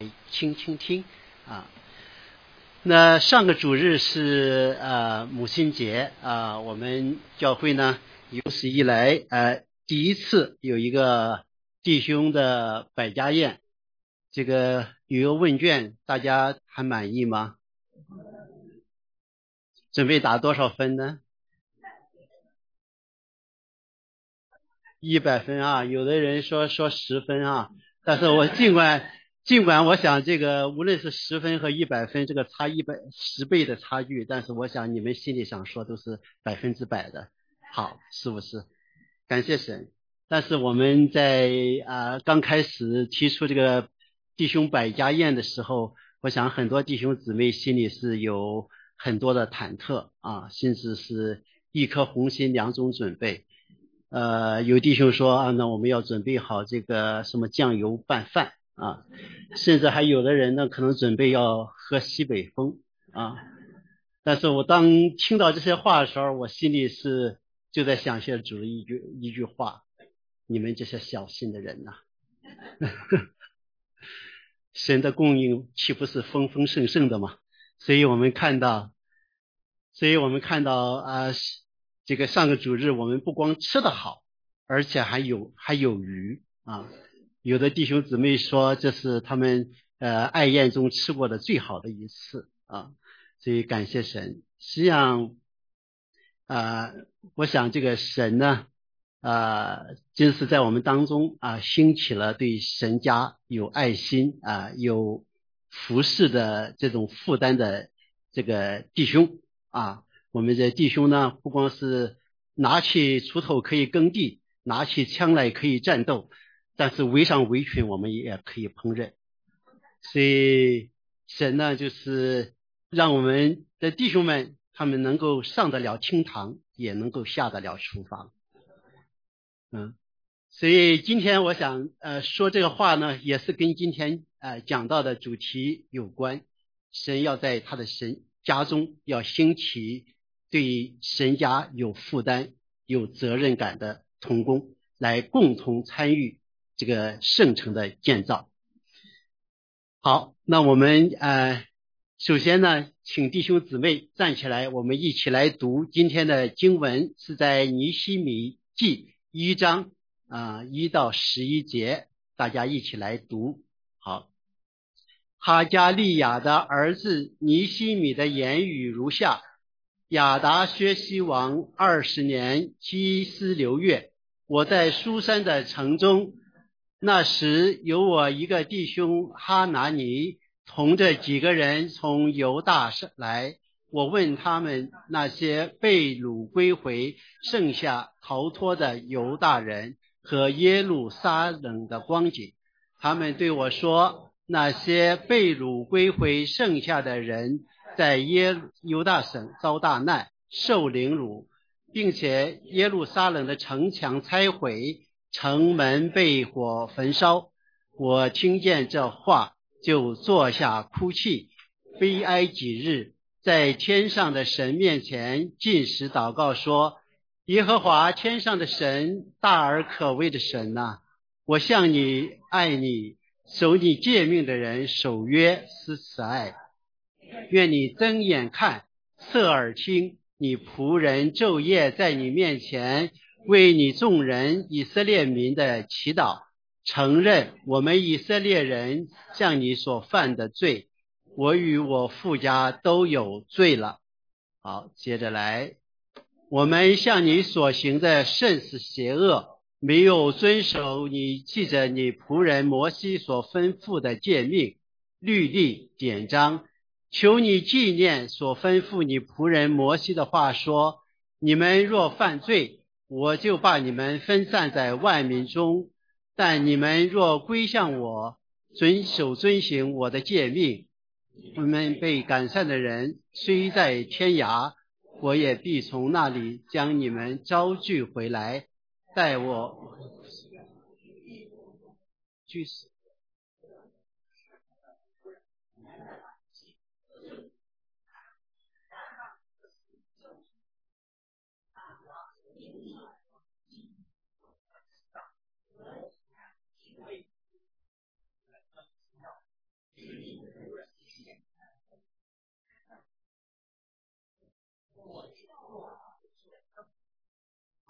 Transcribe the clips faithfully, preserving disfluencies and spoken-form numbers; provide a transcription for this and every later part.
倾倾听啊。那上个主日是呃母亲节啊，我们教会呢有史以来呃第一次有一个弟兄的百家宴，这个有一个问卷，大家还满意吗？准备打多少分呢？一百分啊，有的人说说十分啊，但是我尽管尽管我想这个无论是十分和一百分，这个差一百十倍的差距，但是我想你们心里想说都是百分之百的，好，是不是？感谢神。但是我们在啊、呃、刚开始提出这个弟兄百家宴的时候，我想很多弟兄姊妹心里是有很多的忐忑啊，甚至是一颗红心两种准备。呃，有弟兄说啊，那我们要准备好这个什么酱油拌饭啊，甚至还有的人呢，可能准备要喝西北风啊。但是我当听到这些话的时候，我心里是就在想些主的一句一句话：你们这些小心的人呐、啊，神的供应岂不是丰丰盛盛的吗？所以我们看到，所以我们看到啊、呃，这个上个主日我们不光吃得好，而且还有还有余啊。有的弟兄姊妹说这是他们呃爱宴中吃过的最好的一次啊，所以感谢神。实际上啊、呃，我想这个神呢啊、呃，真是在我们当中啊、呃，兴起了对神家有爱心啊、呃，有服侍的这种负担的这个弟兄啊。我们这弟兄呢，不光是拿起锄头可以耕地，拿起枪来可以战斗，但是围上围裙我们也可以烹饪。所以神呢，就是让我们的弟兄们他们能够上得了厅堂，也能够下得了厨房。嗯，所以今天我想呃说这个话呢，也是跟今天呃讲到的主题有关。神要在他的神家中要兴起对神家有负担、有责任感的同工，来共同参与这个圣城的建造。好，那我们呃首先呢，请弟兄姊妹站起来，我们一起来读今天的经文，是在尼希米记一章啊、呃、一到十一节，大家一起来读。好，哈加利亚的儿子尼希米的言语如下：亚达薛西王二十年基斯流月，我在书珊的城中，那时有我一个弟兄哈拿尼同着几个人从犹大来，我问他们那些被掳归回剩下逃脱的犹大人和耶路撒冷的光景，他们对我说，那些被掳归回剩下的人在耶犹大省遭大难，受凌辱，并且耶路撒冷的城墙拆毁，城门被火焚烧。我听见这话，就坐下哭泣，悲哀几日，在天上的神面前禁食祷告说，耶和华天上的神，大而可畏的神啊，我向你爱你守你诫命的人守约施慈爱，愿你睁眼看，侧耳听，你仆人昼夜在你面前为你众人以色列民的祈祷，承认我们以色列人向你所犯的罪，我与我父家都有罪了。好，接着来，我们向你所行的甚是邪恶，没有遵守你记着你仆人摩西所吩咐的诫命、律例、典章，求你纪念所吩咐你仆人摩西的话说，你们若犯罪，我就把你们分散在万民中，但你们若归向我，遵守遵行我的诫命，我们被赶散的人虽在天涯，我也必从那里将你们招聚回来，待我居死。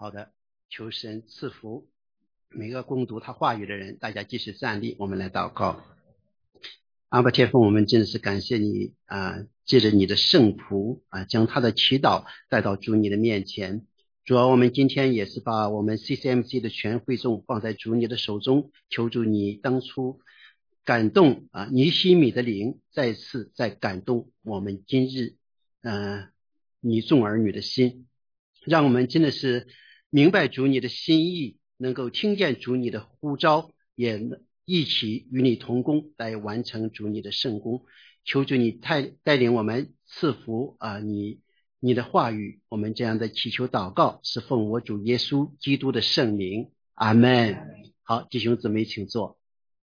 好的，求神赐福每个攻读他话语的人。大家继续站立，我们来祷告。阿爸天父，我们真的是感谢你啊、呃，借着你的圣仆啊，将他的祈祷带到主你的面前。主要我们今天也是把我们 C C M C 的全会众放在主你的手中，求主你当初感动啊尼西米的灵，再次再感动我们今日呃你众儿女的心，让我们真的是明白主你的心意，能够听见主你的呼召，也一起与你同工，来完成主你的圣工。求主你带带领我们，赐福啊你你的话语。我们这样的祈求祷告是奉我主耶稣基督的圣名，阿们。好，弟兄姊妹请坐。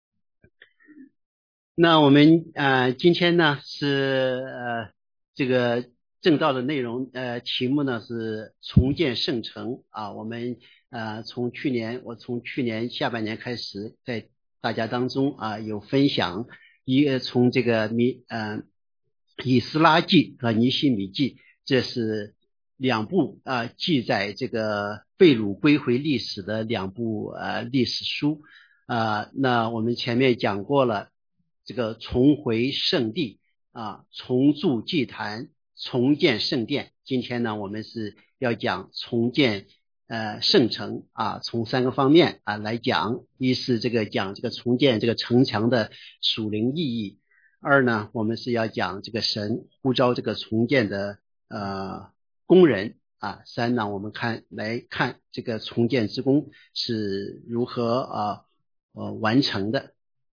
那我们呃今天呢是呃这个正道的内容，呃题目呢是重建圣城啊。我们呃从去年我从去年下半年开始，在大家当中啊有分享一个从这个米呃以斯拉记和尼希米记，这是两部啊记载这个被掳归回历史的两部呃历史书啊。那我们前面讲过了这个重回圣地啊，重筑祭坛，重建圣殿。今天呢我们是要讲重建呃圣城啊，从三个方面啊来讲。一是这个讲这个重建这个城墙的属灵意义，二呢我们是要讲这个神呼召这个重建的呃工人啊，三呢我们看来看这个重建之工是如何啊呃完成的。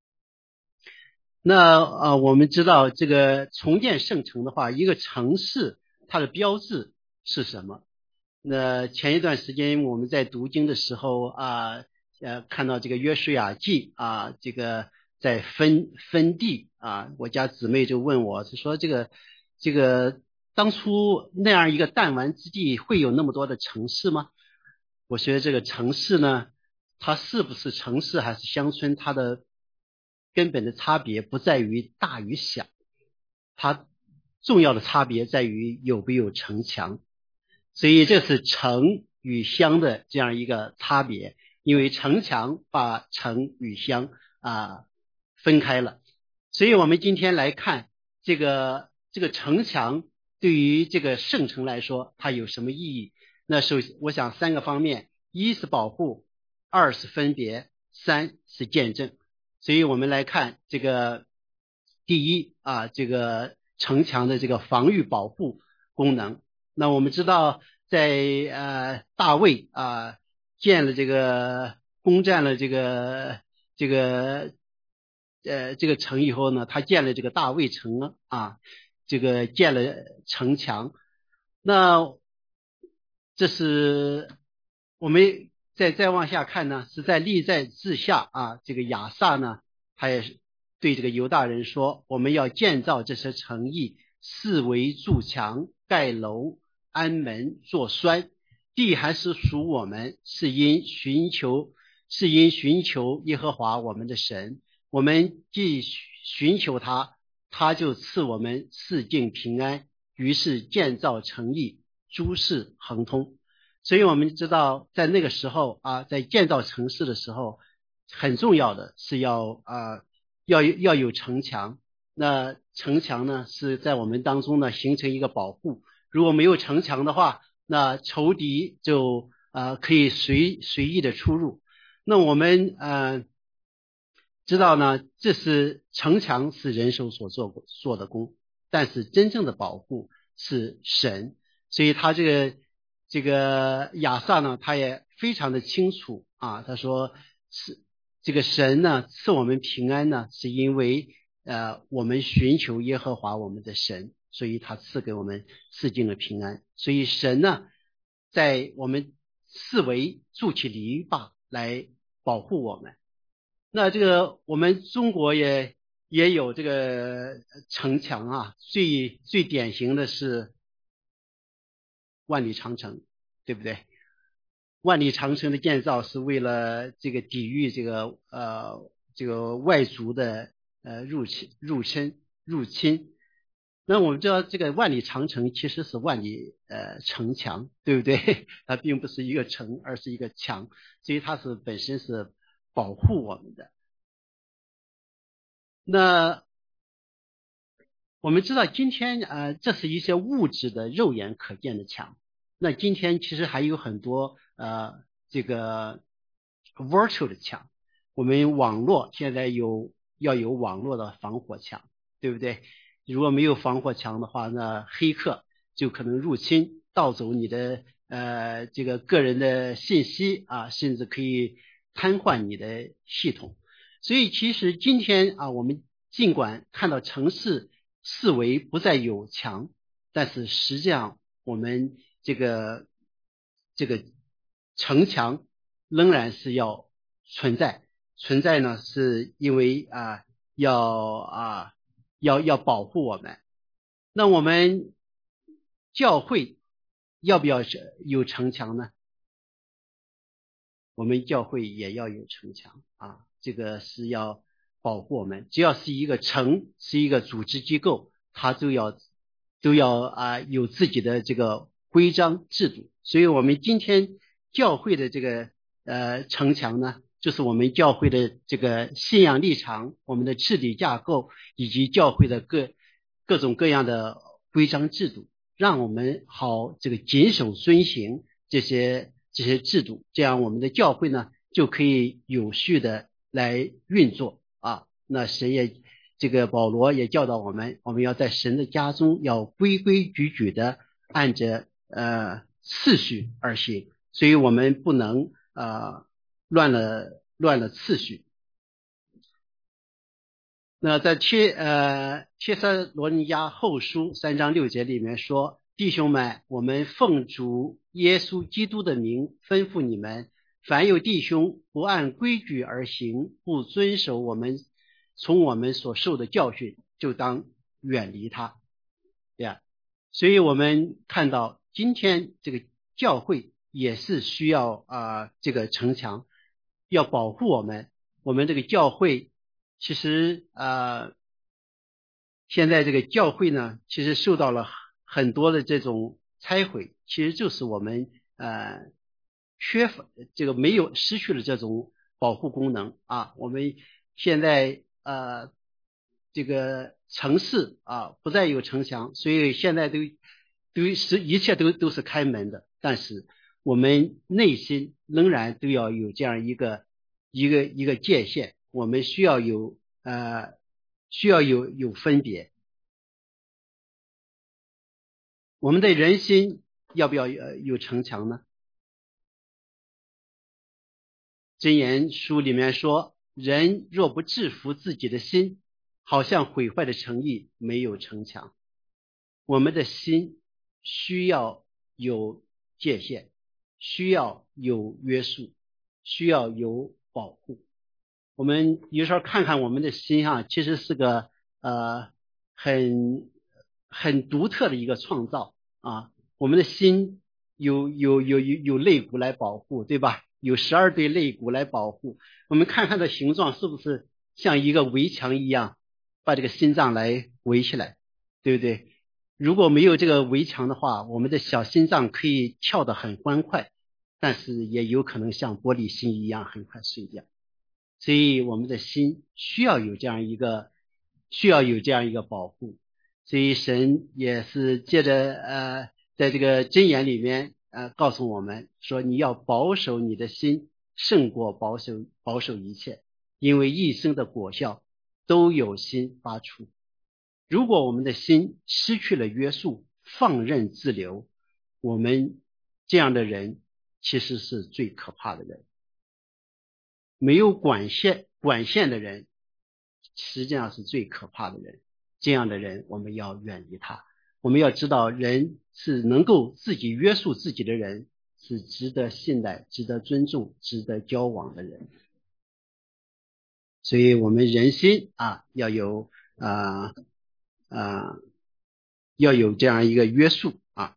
那呃我们知道这个重建圣城的话，一个城市它的标志是什么？那前一段时间我们在读经的时候啊呃看到这个约书亚记啊，这个在分分地啊，我家姊妹就问我是说这个这个当初那样一个弹丸之地会有那么多的城市吗？我觉得这个城市呢，它是不是城市还是乡村，它的根本的差别不在于大与小，它重要的差别在于有没有城墙。所以这是城与乡的这样一个差别，因为城墙把城与乡啊分开了。所以我们今天来看这个这个城墙对于这个圣城来说它有什么意义。那首先我想三个方面，一是保护，二是分别，三是见证。所以我们来看这个第一啊，这个城墙的这个防御保护功能。那我们知道在呃大卫啊建了这个攻占了这个这个呃这个城以后呢，他建了这个大卫城啊，这个建了城墙。那这是我们再再往下看呢，是在历代志下啊，这个亚萨呢，他也是对这个犹大人说，我们要建造这些城邑，四围筑墙，盖楼，安门，做栓，地还是属我们，是因寻求是因寻求耶和华我们的神，我们既寻求他，他就赐我们四境平安，于是建造城邑，诸事亨通。所以我们知道在那个时候啊，在建造城市的时候，很重要的是要啊要要有城墙。那城墙呢是在我们当中呢形成一个保护，如果没有城墙的话，那仇敌就呃可以随随意的出入。那我们呃知道呢，这是城墙是人手所做做的工，但是真正的保护是神。所以他这个这个亚萨呢，他也非常的清楚啊，他说是这个神呢赐我们平安呢，是因为呃我们寻求耶和华我们的神，所以他赐给我们四境的平安。所以神呢在我们四围筑起篱笆来保护我们。那这个我们中国也也有这个城墙啊，最最典型的是万里长城，对不对？万里长城的建造是为了这个抵御这个呃这个外族的呃入侵入侵入侵。 那我们知道这个万里长城其实是万里呃城墙，对不对？它并不是一个城，而是一个墙，所以它是本身是保护我们的。那我们知道今天呃，这是一些物质的肉眼可见的墙。那今天其实还有很多呃这个 virtual 的墙。我们网络现在有要有网络的防火墙，对不对？如果没有防火墙的话，那黑客就可能入侵，盗走你的呃这个个人的信息啊，甚至可以瘫痪你的系统。所以其实今天啊，我们尽管看到城市四围不再有墙，但是实际上我们这个这个城墙仍然是要存在。存在呢，是因为啊要啊要要保护我们。那我们教会要不要有城墙呢？我们教会也要有城墙啊，这个是要保护我们。只要是一个城，是一个组织机构，它都要都要啊有自己的这个规章制度。所以我们今天教会的这个呃城墙呢，就是我们教会的这个信仰立场、我们的治理架构以及教会的各各种各样的规章制度，让我们好这个谨守遵行这些这些制度，这样我们的教会呢就可以有序的来运作啊。那神也这个保罗也教导我们，我们要在神的家中要规规矩矩的按着呃次序而行，所以我们不能呃乱了乱了次序。那在帖呃帖撒罗尼迦后书三章六节里面说，弟兄们，我们奉主耶稣基督的名吩咐你们，凡有弟兄不按规矩而行，不遵守我们从我们所受的教训，就当远离他。对呀，所以我们看到今天这个教会也是需要啊、呃、这个城墙，要保护我们。我们这个教会其实啊、呃，现在这个教会呢，其实受到了很多的这种拆毁，其实就是我们呃缺乏这个没有失去了这种保护功能啊。我们现在呃这个城市啊不再有城墙，所以现在都都是一切都都是开门的，但是我们内心仍然都要有这样一个一个一个界限，我们需要有呃需要有有分别。我们的人心要不要有有城墙呢？箴言书里面说，人若不制服自己的心，好像毁坏的城邑没有城墙。我们的心需要有界限，需要有约束，需要有保护。我们有时候看看我们的心啊，其实是个呃很很独特的一个创造啊。我们的心有有有有有肋骨来保护，对吧？有十二对肋骨来保护。我们看它的形状是不是像一个围墙一样，把这个心脏来围起来，对不对？如果没有这个围墙的话，我们的小心脏可以跳得很欢快，但是也有可能像玻璃心一样很快碎掉。所以我们的心需要有这样一个需要有这样一个保护。所以神也是借着呃在这个箴言里面呃告诉我们说，你要保守你的心胜过保守保守一切，因为一生的果效都有心发出。如果我们的心失去了约束，放任自流，我们这样的人其实是最可怕的人。没有管线管线的人实际上是最可怕的人，这样的人我们要远离他。我们要知道，人是能够自己约束自己的人，是值得信赖、值得尊重、值得交往的人。所以我们人心啊要有啊啊要有这样一个约束啊。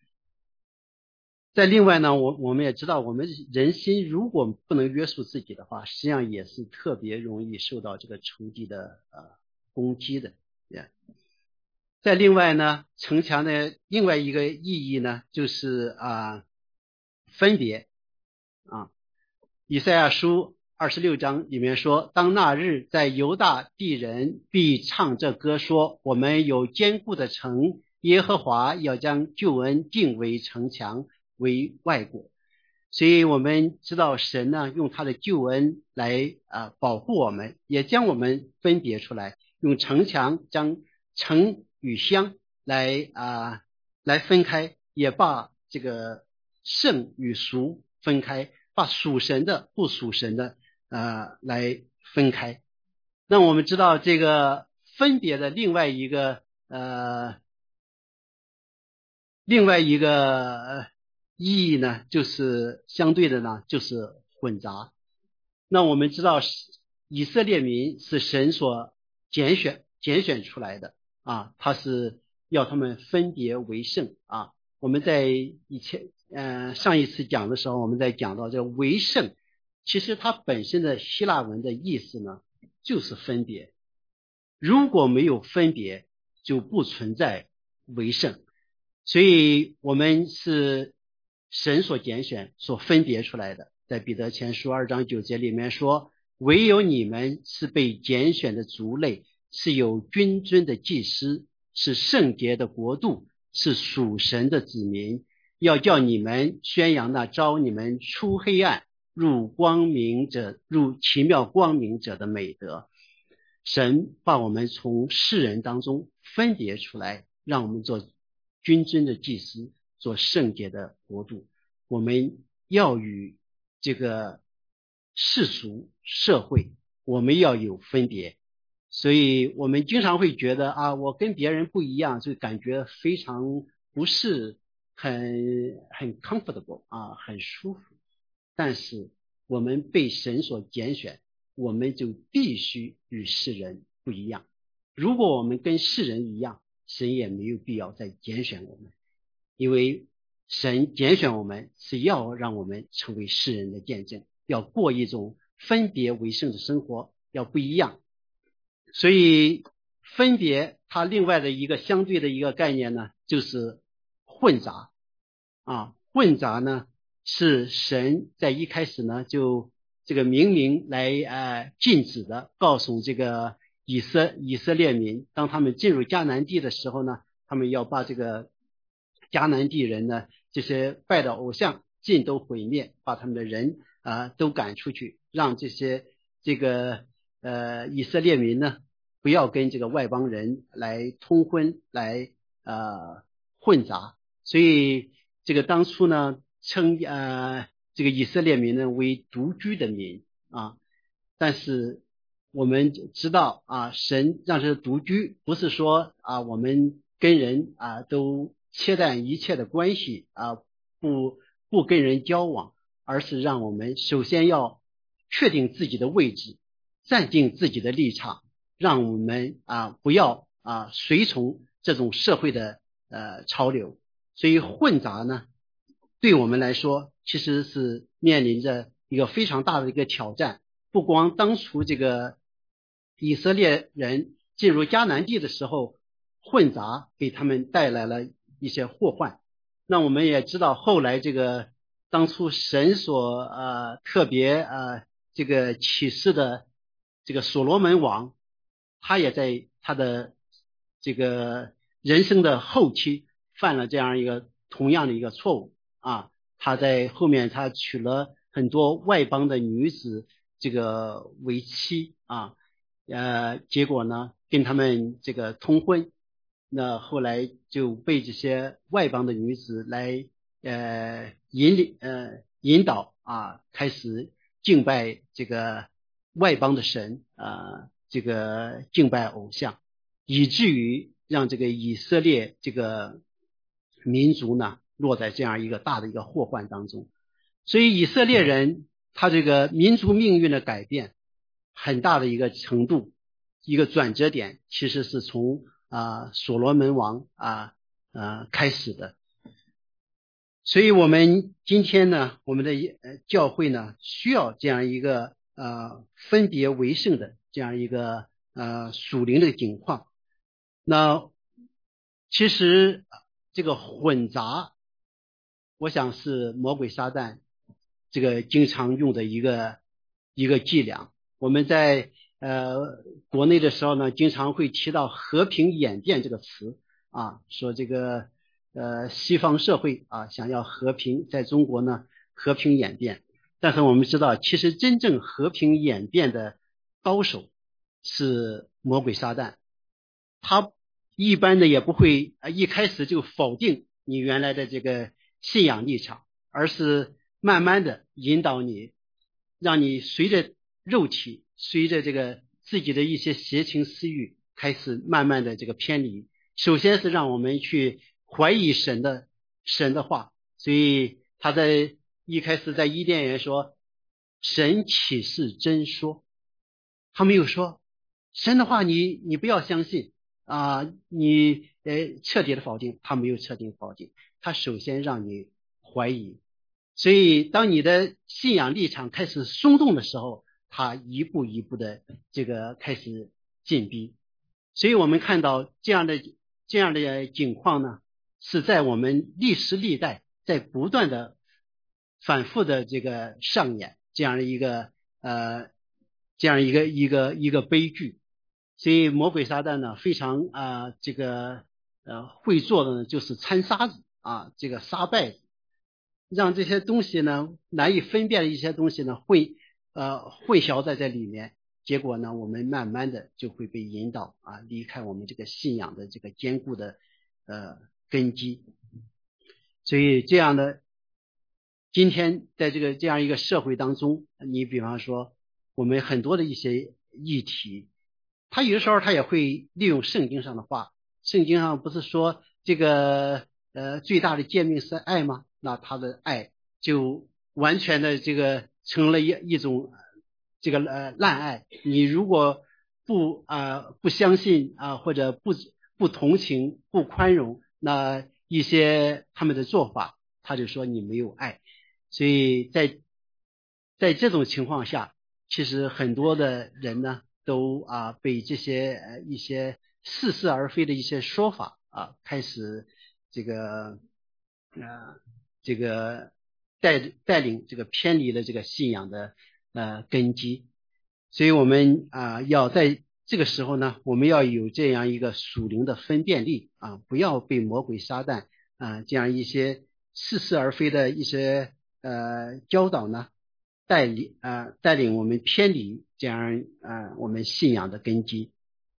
再另外呢，我我们也知道，我们人心如果不能约束自己的话，实际上也是特别容易受到这个仇敌的呃攻击的。Yeah. 再另外呢，城墙的另外一个意义呢，就是啊分别啊。以赛亚书二十六章里面说，当那日，在犹大地人必唱这歌说，我们有坚固的城，耶和华要将救恩定为城墙，为外国。所以我们知道神呢，用他的救恩来啊保护我们，也将我们分别出来，用城墙将城与乡来啊来分开，也把这个圣与俗分开，把属神的不属神的呃来分开。那我们知道这个分别的另外一个呃另外一个呃意义呢，就是相对的呢，就是混杂。那我们知道以色列民是神所拣选拣选出来的啊，他是要他们分别为圣啊。我们在以前呃上一次讲的时候，我们在讲到这个为圣，其实它本身的希腊文的意思呢，就是分别。如果没有分别，就不存在为圣。所以我们是神所拣选所分别出来的。在彼得前书二章九节里面说，唯有你们是被拣选的族类，是有君尊的祭司，是圣洁的国度，是属神的子民，要叫你们宣扬那招你们出黑暗入光明者入奇妙光明者的美德。神把我们从世人当中分别出来，让我们做君尊的祭司，做圣洁的国度。我们要与这个世俗社会，我们要有分别。所以我们经常会觉得啊，我跟别人不一样，就感觉非常不是很很 comfortable 啊，很舒服。但是我们被神所拣选，我们就必须与世人不一样。如果我们跟世人一样，神也没有必要再拣选我们，因为神拣选我们是要让我们成为世人的见证，要过一种分别为圣的生活，要不一样。所以分别它另外的一个相对的一个概念呢，就是混杂啊。混杂呢是神在一开始呢就这个明明来呃禁止的，告诉这个以色以色列民，当他们进入迦南地的时候呢，他们要把这个迦南地人呢这些拜的偶像尽都毁灭，把他们的人啊、呃、都赶出去，让这些这个呃以色列民呢不要跟这个外邦人来通婚，来呃混杂。所以这个当初呢称呃这个以色列民呢为独居的民啊，但是我们知道啊，神让这独居不是说啊我们跟人啊都切断一切的关系啊，不不跟人交往，而是让我们首先要确定自己的位置，站定自己的立场，让我们啊不要啊随从这种社会的呃潮流。所以混杂呢对我们来说其实是面临着一个非常大的一个挑战。不光当初这个以色列人进入迦南地的时候，混杂给他们带来了一些祸患，那我们也知道后来这个当初神所呃特别呃这个启示的这个所罗门王，他也在他的这个人生的后期犯了这样一个同样的一个错误啊，他在后面他娶了很多外邦的女子这个为妻啊，呃，结果呢跟他们这个通婚，那后来就被这些外邦的女子来呃引领呃引导啊，开始敬拜这个外邦的神啊，这个敬拜偶像，以至于让这个以色列这个民族呢落在这样一个大的一个祸患当中。所以以色列人他这个民族命运的改变很大的一个程度，一个转折点其实是从啊、呃、所罗门王啊呃开始的。所以我们今天呢，我们的呃教会呢需要这样一个呃分别为圣的这样一个呃属灵的景况。那其实这个混杂，我想是魔鬼撒旦这个经常用的一个一个伎俩。我们在呃国内的时候呢，经常会提到和平演变这个词啊，说这个呃西方社会啊想要和平，在中国呢和平演变。但是我们知道，其实真正和平演变的高手是魔鬼撒旦，他一般的也不会一开始就否定你原来的这个信仰立场，而是慢慢的引导你，让你随着肉体，随着这个自己的一些邪情私欲，开始慢慢的这个偏离。首先是让我们去怀疑神的神的话，所以他在一开始在伊甸园说，神岂是真说？他没有说神的话你你不要相信啊，你呃彻底的否定，他没有彻底否定，他首先让你怀疑。所以当你的信仰立场开始松动的时候，他一步一步的这个开始进逼。所以我们看到这样的这样的情况呢，是在我们历史历代在不断的反复的这个上演这样的一个呃这样一个一个一个悲剧。所以魔鬼撒旦呢非常啊、呃、这个呃会做的呢就是掺沙子啊，这个沙败子，让这些东西呢难以分辨的一些东西呢混呃混淆在这里面，结果呢我们慢慢的就会被引导啊离开我们这个信仰的这个坚固的呃根基。所以这样的今天在这个这样一个社会当中，你比方说我们很多的一些议题，他有的时候他也会利用圣经上的话，圣经上不是说这个呃最大的诫命是爱吗？那他的爱就完全的这个成了一一种这个呃滥爱。你如果不啊、呃、不相信啊、呃、或者不不同情不宽容那一些他们的做法，他就说你没有爱。所以在在这种情况下，其实很多的人呢都啊被这些呃一些似是而非的一些说法啊开始这个呃这个带带领这个偏离了这个信仰的呃根基。所以我们啊要在这个时候呢，我们要有这样一个属灵的分辨力啊，不要被魔鬼撒旦啊这样一些似是而非的一些呃教导呢带领啊、呃、带领我们偏离这样啊、呃、我们信仰的根基。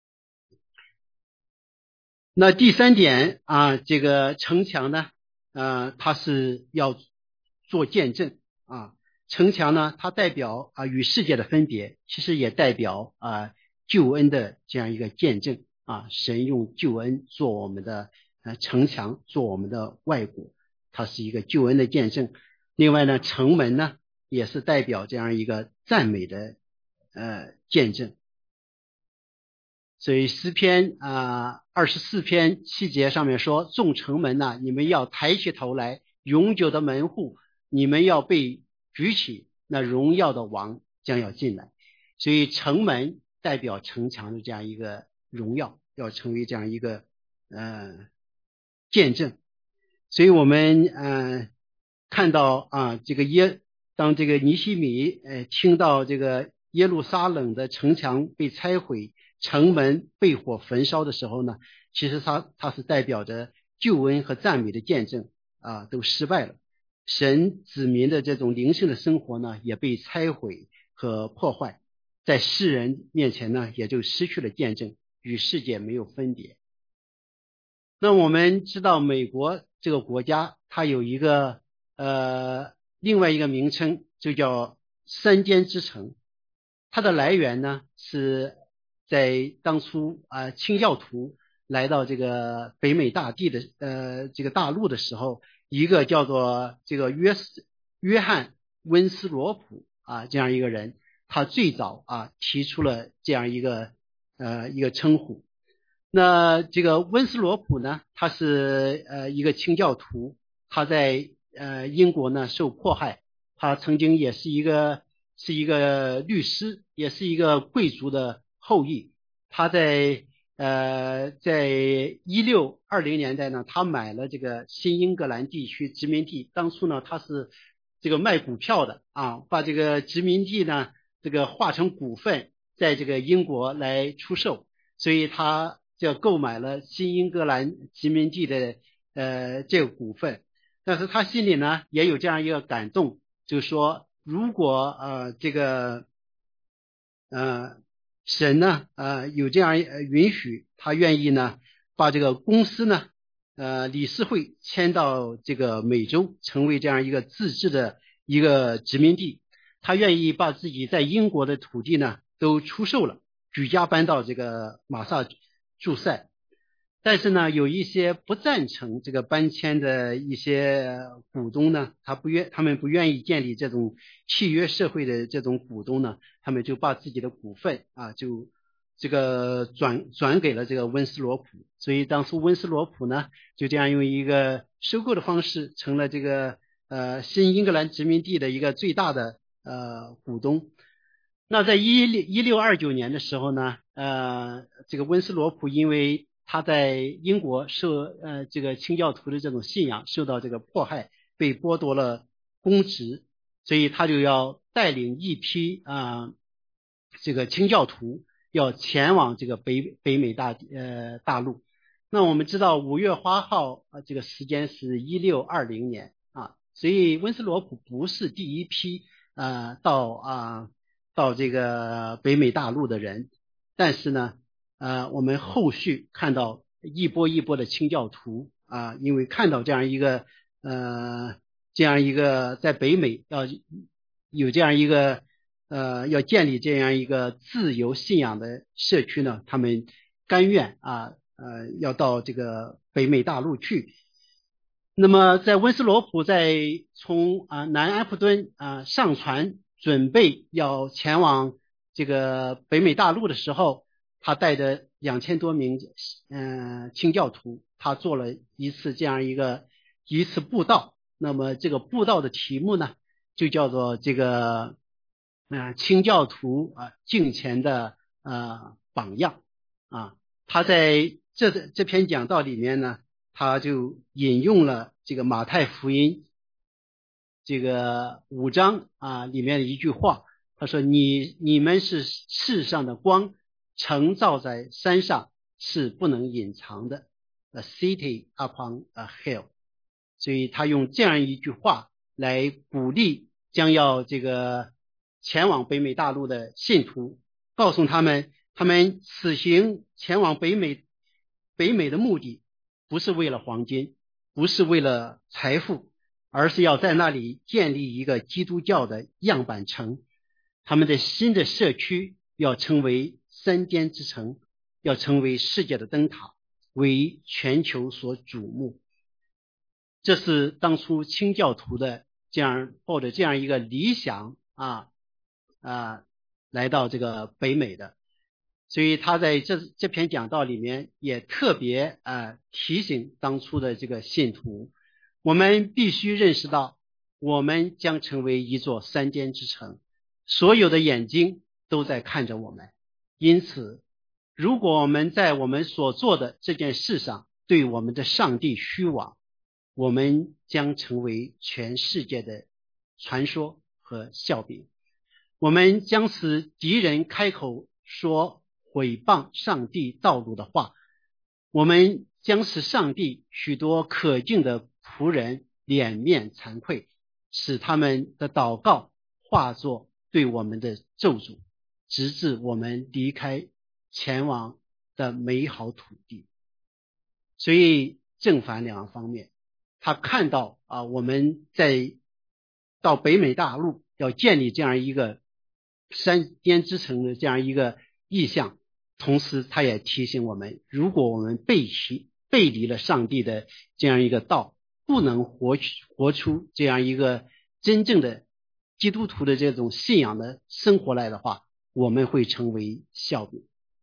那第三点啊，这个城墙呢，呃，它是要做见证啊。城墙呢，它代表啊与世界的分别，其实也代表啊救恩的这样一个见证啊。神用救恩做我们的呃城墙，做我们的外骨，它是一个救恩的见证。另外呢，城门呢，也是代表这样一个赞美的呃见证。所以诗篇啊二十四篇七节上面说，众城门呐、啊，你们要抬起头来，永久的门户，你们要被举起，那荣耀的王将要进来。所以城门代表城墙的这样一个荣耀，要成为这样一个呃见证。所以我们呃看到啊这个耶当这个尼希米呃听到这个耶路撒冷的城墙被拆毁，城门被火焚烧的时候呢，其实它它是代表着救恩和赞美的见证啊都失败了，神子民的这种灵性的生活呢也被拆毁和破坏，在世人面前呢也就失去了见证，与世界没有分别。那我们知道美国这个国家它有一个呃另外一个名称，就叫山间之城。它的来源呢是在当初啊、呃、清教徒来到这个北美大地的呃这个大陆的时候，一个叫做这个约斯约翰温斯罗普啊这样一个人，他最早啊提出了这样一个呃一个称呼。那这个温斯罗普呢，他是呃一个清教徒，他在呃英国呢受迫害，他曾经也是一个是一个律师，也是一个贵族的后裔。他在呃，在一六二零年代呢，他买了这个新英格兰地区殖民地。当初呢，他是这个卖股票的啊，把这个殖民地呢这个化成股份，在这个英国来出售，所以他就购买了新英格兰殖民地的呃这个股份。但是他心里呢也有这样一个感动，就是说，如果呃这个呃神呢呃有这样呃允许，他愿意呢把这个公司呢呃理事会迁到这个美洲，成为这样一个自治的一个殖民地。他愿意把自己在英国的土地呢都出售了，举家搬到这个马萨诸塞。但是呢，有一些不赞成这个搬迁的一些股东呢，他不愿，他们不愿意建立这种契约社会的这种股东呢，他们就把自己的股份啊，就这个转转给了这个温斯罗普。所以当初温斯罗普呢，就这样用一个收购的方式，成了这个呃新英格兰殖民地的一个最大的呃股东。那在一一六二九年的时候呢，呃，这个温斯罗普因为他在英国受呃这个清教徒的这种信仰受到这个迫害，被剥夺了公职，所以他就要带领一批啊、呃、这个清教徒要前往这个北北美大呃大陆。那我们知道五月花号啊、呃、这个时间是一六二零年啊，所以温斯罗普不是第一批呃到啊。到这个北美大陆的人，但是呢，呃，我们后续看到一波一波的清教徒啊，因为看到这样一个呃这样一个在北美要有这样一个呃要建立这样一个自由信仰的社区呢，他们甘愿啊呃要到这个北美大陆去。那么在温斯罗普在从啊南安普敦啊上船准备要前往这个北美大陆的时候，他带着两千多名嗯、呃、清教徒，他做了一次这样一个一次布道。那么这个布道的题目呢，就叫做这个呃清教徒啊敬虔的呃榜样啊。他在这这篇讲道里面呢，他就引用了这个马太福音这个五章啊里面的一句话，他说你你们是世上的光，城造在山上是不能隐藏的 ，a city upon a hill。所以他用这样一句话来鼓励将要这个前往北美大陆的信徒，告诉他们，他们此行前往北美北美的目的不是为了黄金，不是为了财富，而是要在那里建立一个基督教的样板城。他们的新的社区要成为山巅之城，要成为世界的灯塔，为全球所瞩目。这是当初清教徒的这样抱着这样一个理想啊啊来到这个北美的。所以他在这这篇讲道里面也特别啊提醒当初的这个信徒，我们必须认识到，我们将成为一座山巅之城，所有的眼睛都在看着我们。因此，如果我们在我们所做的这件事上对我们的上帝虚妄，我们将成为全世界的传说和笑柄。我们将使敌人开口说毁谤上帝道路的话，我们将使上帝许多可敬的仆人脸面惭愧，使他们的祷告化作对我们的咒诅，直至我们离开前往的美好土地。所以正反两方面，他看到啊，我们在到北美大陆要建立这样一个山巅之城的这样一个意向，同时他也提醒我们，如果我们背弃背离了上帝的这样一个道，不能活活出这样一个真正的基督徒的这种信仰的生活来的话，我们会成为笑柄。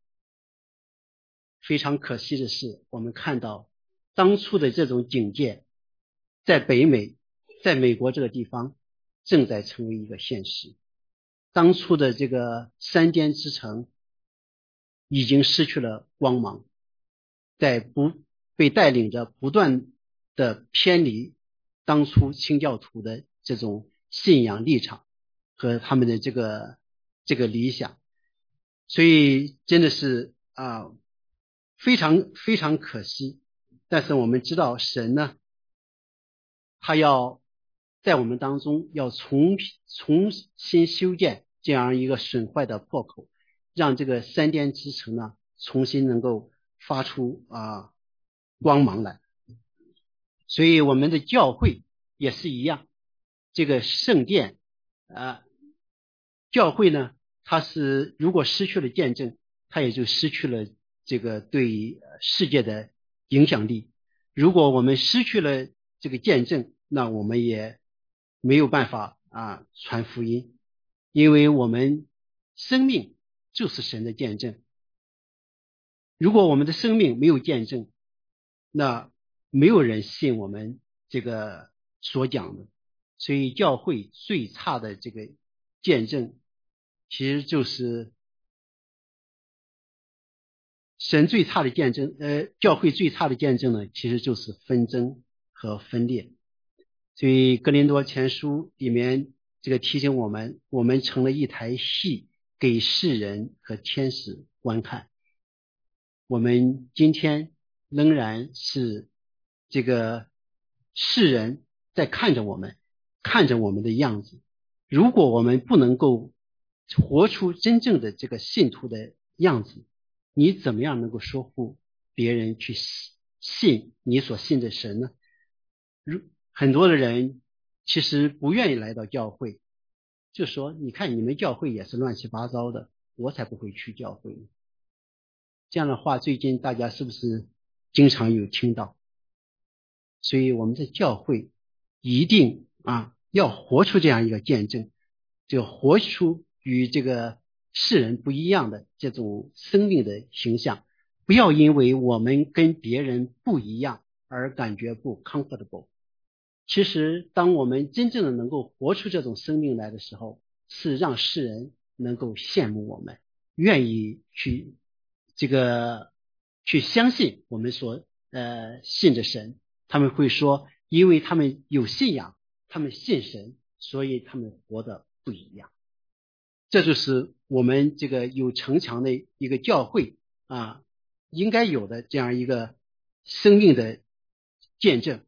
非常可惜的是，我们看到当初的这种警戒在北美，在美国这个地方正在成为一个现实。当初的这个山巅之城已经失去了光芒，在不被带领着不断的偏离当初清教徒的这种信仰立场和他们的这个这个理想，所以真的是啊非常非常可惜。但是我们知道神呢，他要在我们当中要重重新修建这样一个损坏的破口，让这个三殿之城呢重新能够发出啊光芒来。所以我们的教会也是一样，这个圣殿啊，教会呢，它是如果失去了见证，它也就失去了这个对世界的影响力。如果我们失去了这个见证，那我们也没有办法啊传福音，因为我们生命就是神的见证。如果我们的生命没有见证，那没有人信我们这个所讲的。所以教会最差的这个见证，其实就是神最差的见证，呃，教会最差的见证呢，其实就是纷争和分裂。所以哥林多前书里面这个提醒我们，我们成了一台戏给世人和天使观看。我们今天仍然是这个世人在看着我们，看着我们的样子。如果我们不能够活出真正的这个信徒的样子，你怎么样能够说服别人去信你所信的神呢？如很多的人其实不愿意来到教会，就说你看你们教会也是乱七八糟的，我才不会去教会呢。这样的话最近大家是不是经常有听到？所以我们在教会一定啊要活出这样一个见证，就活出与这个世人不一样的这种生命的形象。不要因为我们跟别人不一样而感觉不 comfortable。其实当我们真正的能够活出这种生命来的时候，是让世人能够羡慕我们，愿意去这个去相信我们所呃信的神。他们会说，因为他们有信仰，他们信神，所以他们活得不一样。这就是我们这个有城墙的一个教会啊应该有的这样一个生命的见证。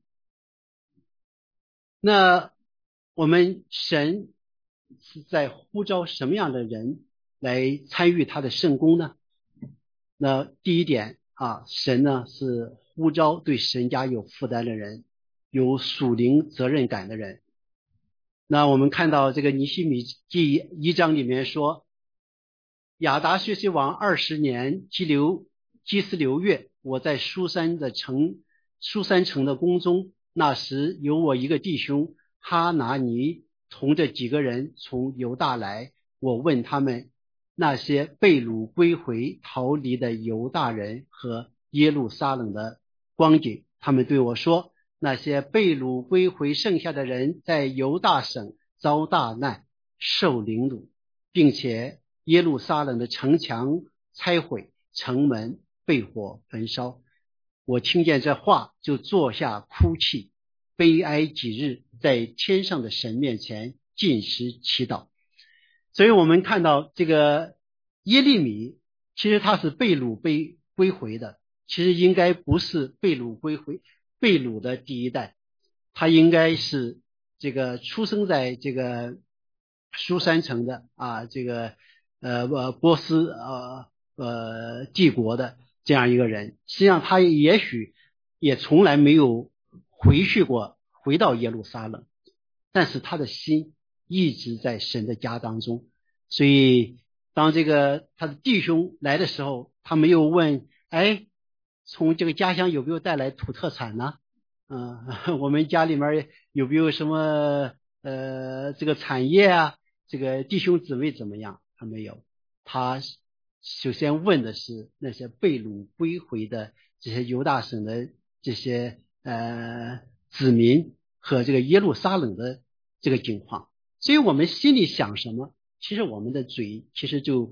那我们神是在呼召什么样的人来参与他的圣工呢？那第一点啊，神呢是呼召对神家有负担的人，有属灵责任感的人。那我们看到这个尼希米记一章里面说，亚达薛西王二十年基流基斯流月，我在书山的城书山城的宫中，那时有我一个弟兄哈拿尼同着几个人从犹大来，我问他们那些被掳归回逃离的犹大人和耶路撒冷的光景，他们对我说，那些被掳归回剩下的人在犹大省遭大难，受凌辱，并且耶路撒冷的城墙拆毁，城门被火焚烧。我听见这话就坐下哭泣，悲哀几日，在天上的神面前禁食祈祷。所以我们看到这个耶利米，其实他是被掳被归回的，其实应该不是被掳归回被掳的第一代，他应该是这个出生在这个书珊城的啊这个呃波斯呃呃帝国的这样一个人。实际上他也许也从来没有回去过回到耶路撒冷，但是他的心一直在神的家当中。所以当这个他的弟兄来的时候，他没有问哎从这个家乡有没有带来土特产呢？嗯、呃，我们家里面有没有什么呃这个产业啊？这个弟兄姊妹怎么样？他没有。他首先问的是那些被掳归回的这些犹大省的这些呃子民和这个耶路撒冷的这个情况。所以我们心里想什么，其实我们的嘴其实就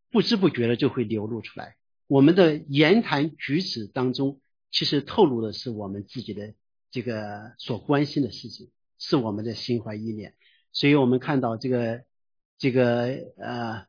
不知不觉的就会流露出来。我们的言谈举止当中，其实透露的是我们自己的这个所关心的事情，是我们的心怀意念。所以我们看到这个这个呃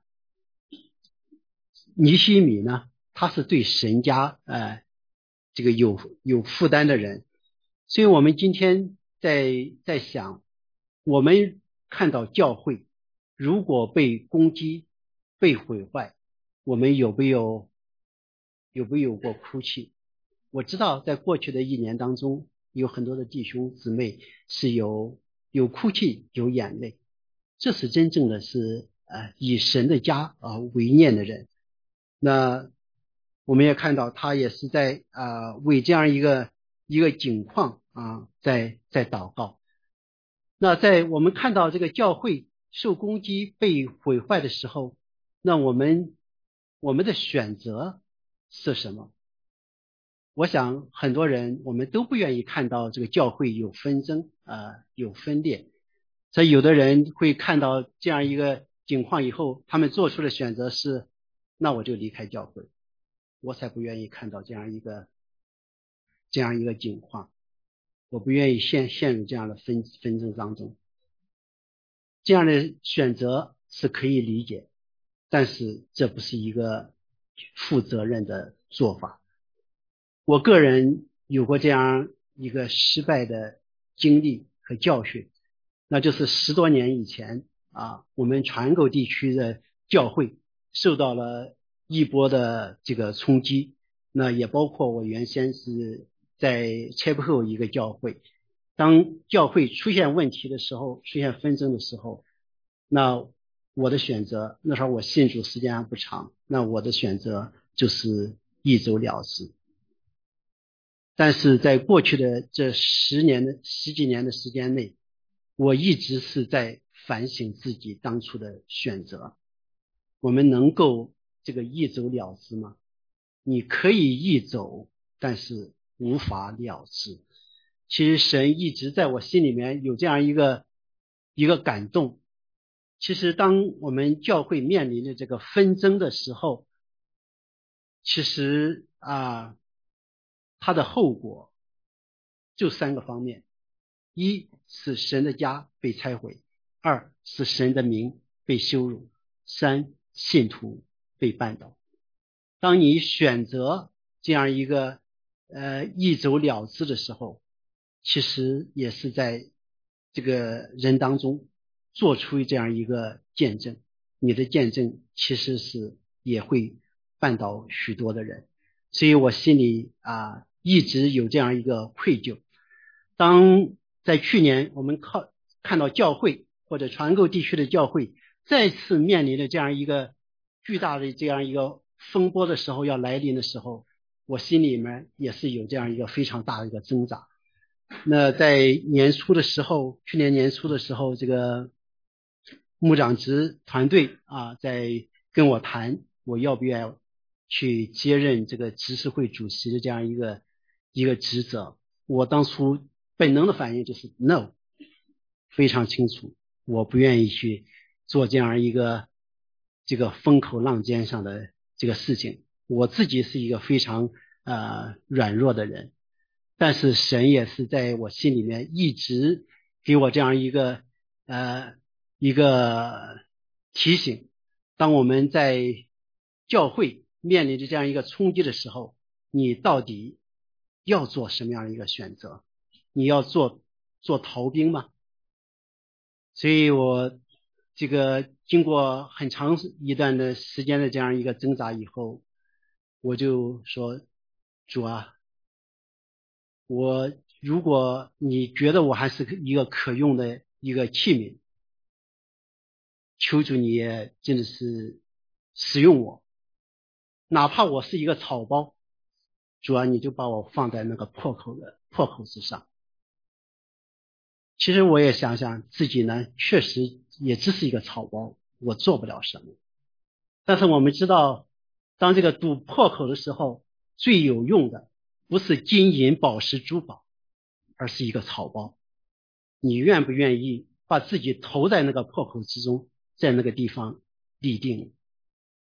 尼希米呢，他是对神家呃这个有有负担的人。所以我们今天在在想，我们看到教会如果被攻击被毁坏，我们有没有有没有过哭泣？我知道在过去的一年当中，有很多的弟兄姊妹是有有哭泣有眼泪，这是真正的是呃以神的家啊、呃、为念的人。那我们也看到他也是在啊、呃、为这样一个一个境况啊在在祷告。那在我们看到这个教会受攻击被毁坏的时候，那我们我们的选择是什么？我想很多人我们都不愿意看到这个教会有纷争啊、呃、有分裂。所以有的人会看到这样一个境况以后，他们做出的选择是，那我就离开教会，我才不愿意看到这样一个这样一个境况，我不愿意陷陷入这样的纷纷争当中。这样的选择是可以理解，但是这不是一个负责任的做法。我个人有过这样一个失败的经历和教训，那就是十多年以前啊，我们船沟地区的教会受到了一波的这个冲击，那也包括我原先是在切布后一个教会。当教会出现问题的时候，出现纷争的时候，那我的选择，那时候我信主时间还不长，那我的选择就是一走了之。但是在过去的这十年的十几年的时间内，我一直是在反省自己当初的选择。我们能够这个一走了之吗？你可以一走，但是无法了之。其实神一直在我心里面有这样一个一个感动。其实当我们教会面临的这个纷争的时候，其实啊，它的后果就三个方面：一是神的家被拆毁，二是神的名被羞辱，三信徒被绊倒。当你选择这样一个呃一走了之的时候，其实也是在这个人当中做出这样一个见证，你的见证其实是也会绊倒许多的人。所以我心里啊一直有这样一个愧疚。当在去年我们靠看到教会或者船沟地区的教会再次面临的这样一个巨大的这样一个风波的时候要来临的时候，我心里面也是有这样一个非常大的一个挣扎。那在年初的时候，去年年初的时候，这个牧长职团队啊在跟我谈我要不要去接任这个执事会主席的这样一个一个职责。我当初本能的反应就是 no， 非常清楚我不愿意去做这样一个这个风口浪尖上的这个事情。我自己是一个非常呃软弱的人，但是神也是在我心里面一直给我这样一个呃一个提醒。当我们在教会面临着这样一个冲击的时候，你到底要做什么样的一个选择？你要做做逃兵吗？所以我这个经过很长一段的时间的这样一个挣扎以后，我就说，主啊，我如果你觉得我还是一个可用的一个器皿，求主你也真的是使用我，哪怕我是一个草包，主啊，你就把我放在那个破口的破口之上。其实我也想想自己呢，确实也只是一个草包，我做不了什么。但是我们知道，当这个堵破口的时候，最有用的不是金银宝石珠宝，而是一个草包。你愿不愿意把自己投在那个破口之中，在那个地方立定？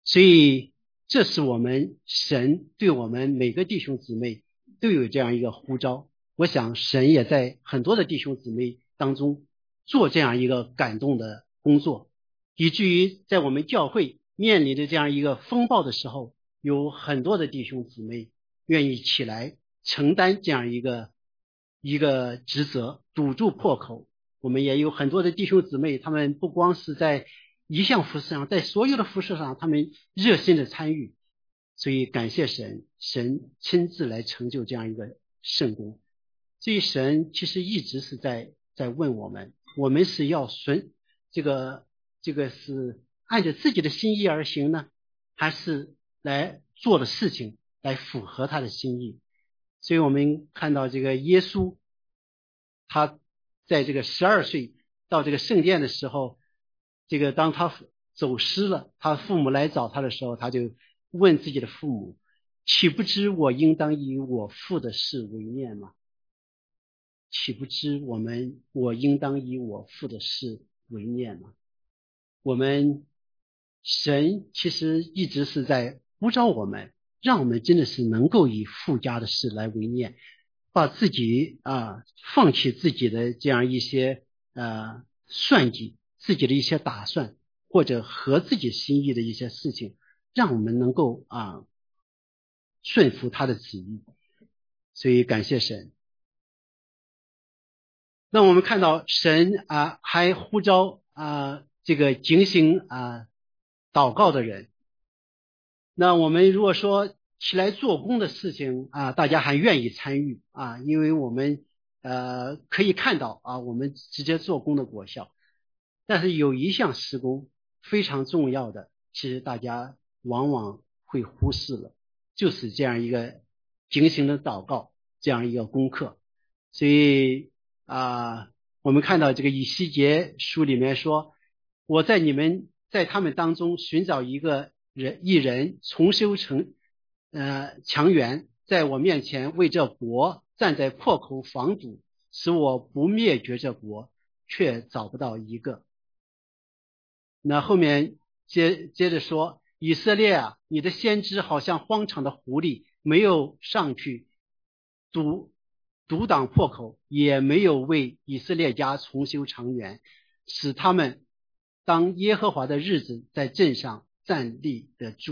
所以这是我们神对我们每个弟兄姊妹都有这样一个呼召。我想神也在很多的弟兄姊妹当中做这样一个感动的工作，以至于在我们教会面临着这样一个风暴的时候，有很多的弟兄姊妹愿意起来承担这样一个一个职责，堵住破口。我们也有很多的弟兄姊妹，他们不光是在一项服事上，在所有的服事上他们热心的参与。所以感谢神，神亲自来成就这样一个圣工。所以神其实一直是在在问我们，我们是要顺这个这个是按着自己的心意而行呢，还是来做的事情来符合他的心意？所以我们看到这个耶稣，他在这个十二岁到这个圣殿的时候，这个当他走失了，他父母来找他的时候，他就问自己的父母，岂不知我应当以我父的事为念吗？岂不知我们我应当以我父的事为念吗？我们神其实一直是在呼召我们，让我们真的是能够以父家的事来为念，把自己啊放弃自己的这样一些呃算计，自己的一些打算，或者合自己心意的一些事情，让我们能够啊顺服他的旨意。所以感谢神。那我们看到神啊还呼召啊这个警醒啊祷告的人。那我们如果说起来做工的事情啊，大家还愿意参与啊，因为我们呃可以看到啊我们直接做工的果效。但是有一项施工非常重要的，其实大家往往会忽视了，就是这样一个警醒的祷告，这样一个功课。所以啊，我们看到这个以西结书里面说，我在你们在他们当中寻找一个人一人重修成呃墙垣，在我面前为这国站在破口防堵，使我不灭绝这国，却找不到一个。那后面接接着说，以色列啊，你的先知好像荒场的狐狸，没有上去堵阻挡破口，也没有为以色列家重修长垣，使他们当耶和华的日子在镇上站立得住。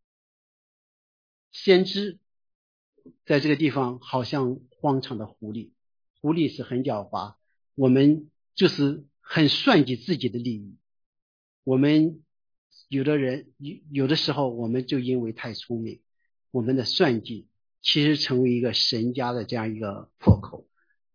先知在这个地方好像荒场的狐狸，狐狸是很狡猾，我们就是很算计自己的利益。我们有的人有的时候我们就因为太聪明，我们的算计其实成为一个神家的这样一个破口。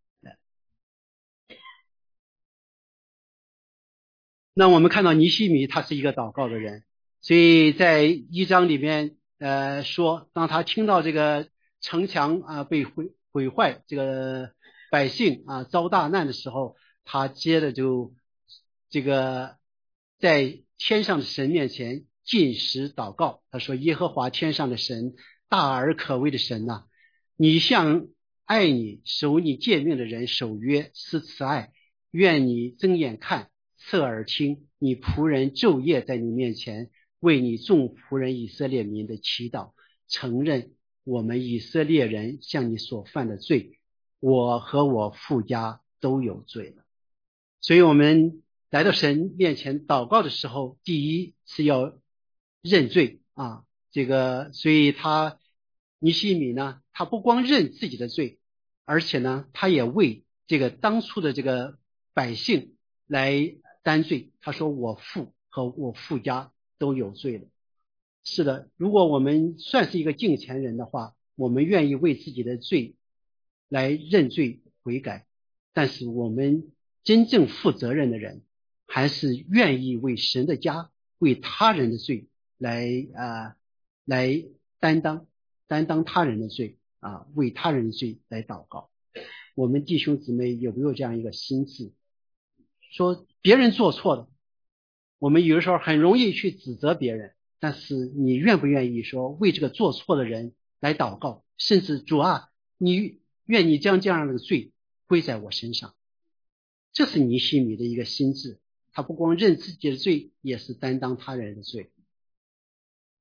那我们看到尼希米他是一个祷告的人，所以在一章里面呃说，当他听到这个城墙啊被毁毁坏，这个百姓啊遭大难的时候，他接着就这个在天上的神面前进食祷告。他说，耶和华天上的神，大而可畏的神呐、啊，你向爱你守你诫命的人守约施慈爱，愿你睁眼看侧耳听，你仆人昼夜在你面前为你众仆人以色列民的祈祷，承认我们以色列人向你所犯的罪，我和我父家都有罪了。所以我们来到神面前祷告的时候，第一是要认罪啊，这个所以他尼希米呢，他不光认自己的罪，而且呢他也为这个当初的这个百姓来担罪。他说我父和我父家都有罪了。是的，如果我们算是一个敬虔人的话，我们愿意为自己的罪来认罪悔改，但是我们真正负责任的人，还是愿意为神的家为他人的罪来啊、呃、来担当担当他人的罪啊，为他人的罪来祷告。我们弟兄姊妹有没有这样一个心智，说别人做错了，我们有的时候很容易去指责别人，但是你愿不愿意说为这个做错的人来祷告，甚至主啊，你愿你将这样的罪归在我身上。这是尼希米的一个心智，他不光认自己的罪，也是担当他人的罪。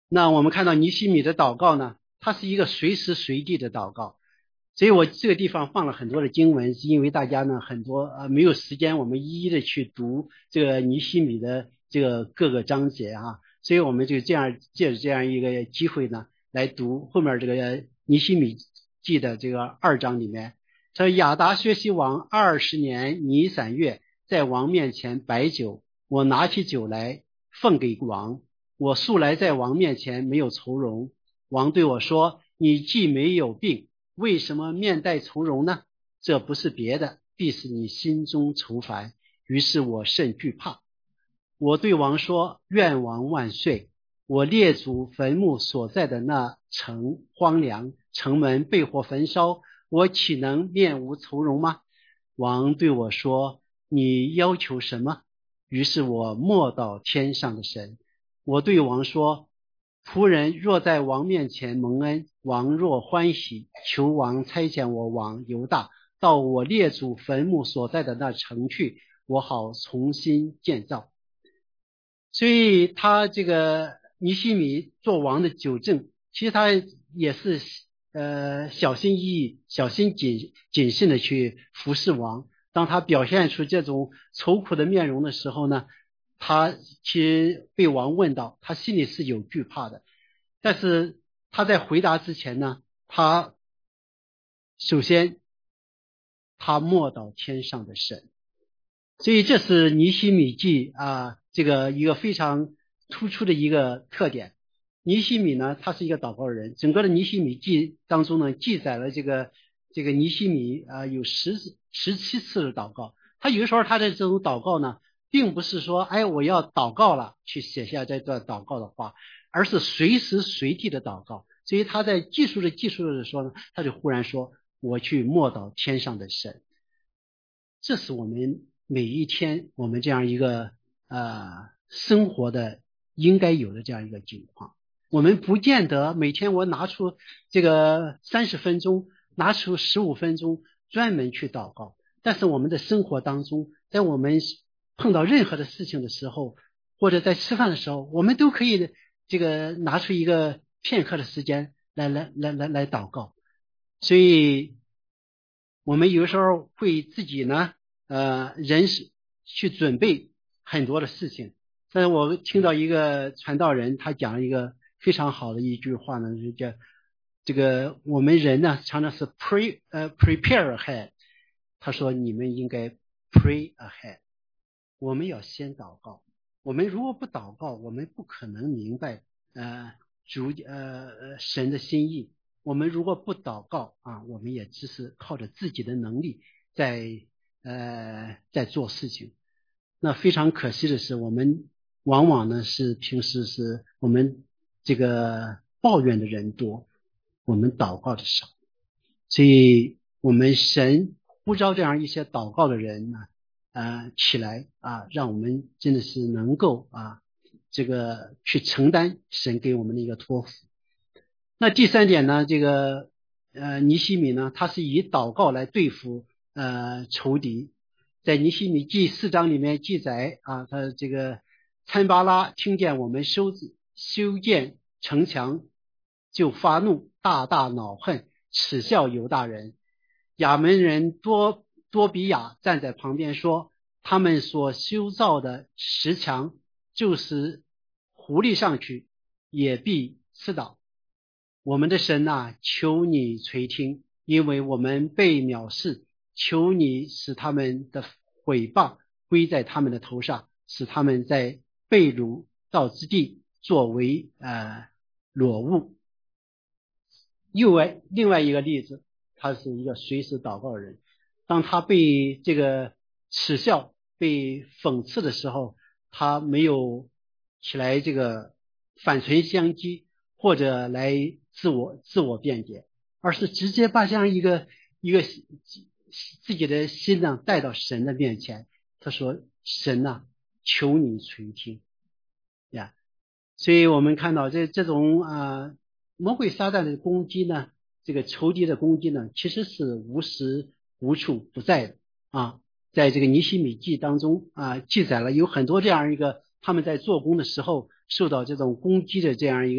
那我们看到尼希米的祷告呢，它是一个随时随地的祷告。所以我这个地方放了很多的经文，是因为大家呢很多呃没有时间我们一一的去读这个尼希米的这个各个章节啊，所以我们就这样借着这样一个机会呢来读后面这个尼希米记的这个二章里面，说亚达薛西王二十年尼散月，在王面前摆酒，我拿起酒来奉给王，我素来在王面前没有愁容。王对我说，你既没有病，为什么面带愁容呢？这不是别的，必是你心中愁烦。于是我甚惧怕。我对王说，愿王万岁，我列祖坟墓所在的那城荒凉，城门被火焚烧，我岂能面无愁容吗？王对我说，你要求什么？于是我默祷天上的神。我对王说，仆人若在王面前蒙恩，王若欢喜，求王差遣我往犹大，到我列祖坟墓所在的那城去，我好重新建造。所以他这个尼希米做王的纠正，其实他也是呃小心翼翼、小心谨谨慎的去服侍王。当他表现出这种愁苦的面容的时候呢，他其实被王问到，他心里是有惧怕的。但是他在回答之前呢，他首先他默祷天上的神。所以这是尼希米记啊，这个一个非常突出的一个特点。尼希米呢，他是一个祷告人，整个的尼希米记当中呢，记载了这个这个尼希米啊有十十七次的祷告。他有的时候他的这种祷告呢，并不是说哎我要祷告了去写下这段祷告的话，而是随时随地的祷告。所以他在记述的记述的时候呢，他就忽然说，我去默祷天上的神。这是我们每一天我们这样一个呃生活的应该有的这样一个情况。我们不见得每天我拿出这个三十分钟，拿出十五分钟专门去祷告，但是我们的生活当中，在我们碰到任何的事情的时候，或者在吃饭的时候，我们都可以这个拿出一个片刻的时间来来来来来祷告。所以我们有时候会自己呢呃人是去准备很多的事情。但是我听到一个传道人他讲了一个非常好的一句话呢，就叫这个我们人呢常常是 pre 呃 prepare ahead， 他说你们应该 pray ahead， 我们要先祷告。我们如果不祷告，我们不可能明白呃主呃神的心意。我们如果不祷告啊，我们也只是靠着自己的能力在呃在做事情。那非常可惜的是，我们往往呢是平时是我们这个抱怨的人多，我们祷告的少。所以我们神呼召这样一些祷告的人呢呃起来啊，让我们真的是能够啊这个去承担神给我们的一个托付。那第三点呢，这个呃尼希米呢，他是以祷告来对付呃仇敌。在尼希米记四章里面记载啊，他这个参巴拉听见我们修修建城墙，就发怒，大大恼恨，耻笑犹大人。亚门人多多比亚站在旁边说，他们所修造的石墙，就是狐狸上去也必刺倒。我们的神啊，求你垂听，因为我们被藐视，求你使他们的毁谤归在他们的头上，使他们在被掳到之地作为呃裸物。另外另外一个例子，他是一个随时祷告的人，当他被这个耻笑被讽刺的时候，他没有起来这个反唇相讥，或者来自我自我辩解，而是直接把这样一个一个自己的心呢带到神的面前。他说，神啊，求你垂听呀。所以我们看到这这种啊魔鬼撒旦的攻击呢，这个仇敌的攻击呢，其实是无时无处不在的啊。在这个尼希米记当中啊，记载了有很多这样一个他们在做工的时候受到这种攻击的这样一个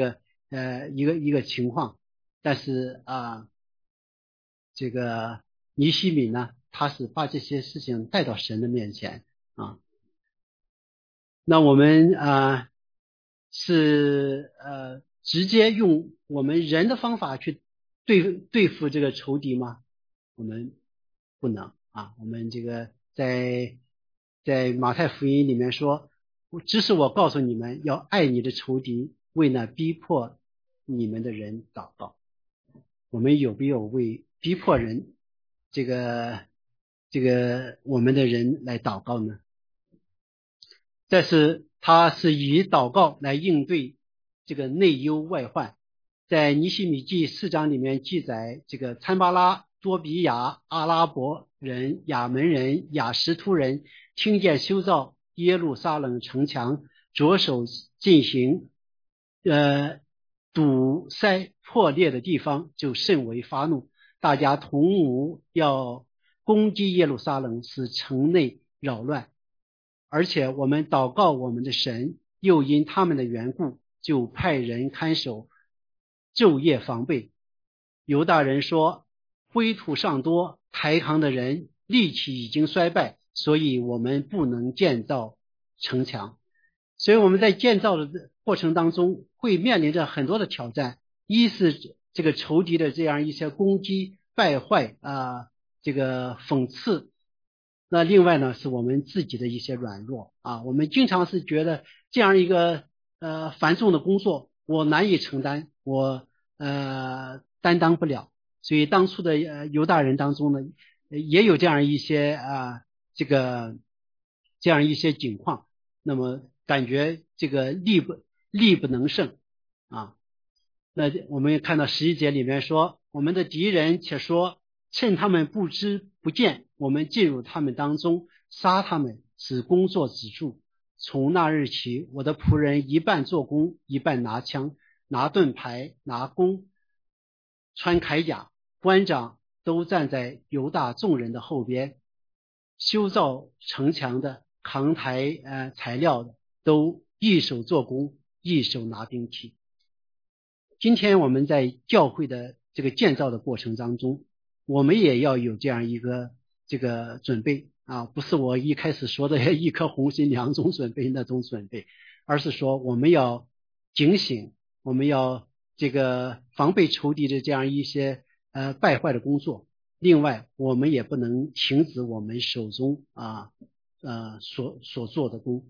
呃一个一个情况。但是啊，这个尼希米呢，他是把这些事情带到神的面前啊。那我们啊是呃直接用我们人的方法去对对付这个仇敌吗？我们不能啊。我们这个在在马太福音里面说，只是我告诉你们要爱你的仇敌，为那逼迫你们的人祷告。我们有没有为逼迫人这个这个我们的人来祷告呢？但是他是以祷告来应对这个内忧外患。在尼希米记四章里面记载，这个参巴拉、多比亚、阿拉伯人、亚门人、亚实突人听见修造耶路撒冷城墙，着手进行呃堵塞破裂的地方，就甚为发怒，大家同谋要攻击耶路撒冷，使城内扰乱。而且我们祷告我们的神，又因他们的缘故，就派人看守，昼夜防备。犹大人说，灰土尚多，抬扛的人力气已经衰败，所以我们不能建造城墙。所以我们在建造的过程当中会面临着很多的挑战，一是这个仇敌的这样一些攻击、败坏啊，这个讽刺。那另外呢，是我们自己的一些软弱啊，我们经常是觉得这样一个呃繁重的工作我难以承担，我呃担当不了。所以当初的呃犹大人当中呢，也有这样一些啊这个这样一些情况，那么感觉这个力不力不能胜啊。那我们也看到十一节里面说，我们的敌人且说，趁他们不知不见，我们进入他们当中，杀他们，使工作止住。从那日起，我的仆人一半做工，一半拿枪、拿盾牌、拿弓，穿铠甲，官长都站在犹大众人的后边，修造城墙的、扛抬呃材料的，都一手做工，一手拿兵器。今天我们在教会的这个建造的过程当中，我们也要有这样一个这个准备啊，不是我一开始说的一颗红心两种准备那种准备，而是说我们要警醒，我们要这个防备仇敌的这样一些呃败坏的工作。另外，我们也不能停止我们手中啊呃所所做的工。